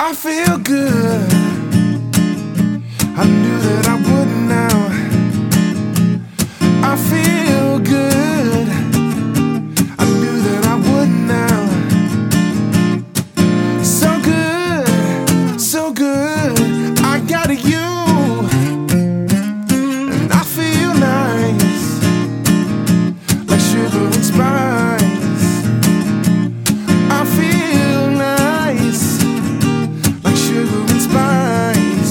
I feel good. I knew that I would now. I feel good. I knew that I would now. So good, so good. I got you, and I feel nice, like sugar and spice. I feel nice, like sugar and spice.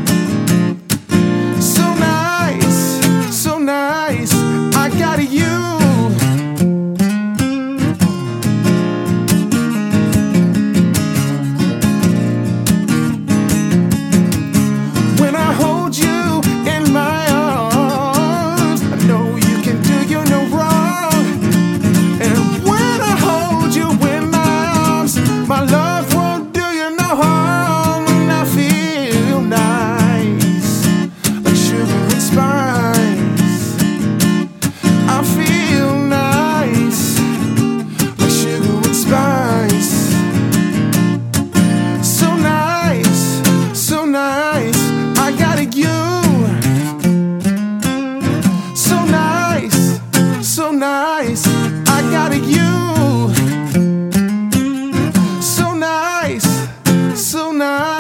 So nice, so nice. I got you. When I hold you in my arms, I know you can do you no wrong. And when I hold you in my arms, my love won't do you no harm. And I feel nice, like sugar and spice. I feel nice, like sugar and spice. So nice, so nice. I got you. So nice, so nice. I got you. So nice, so nice.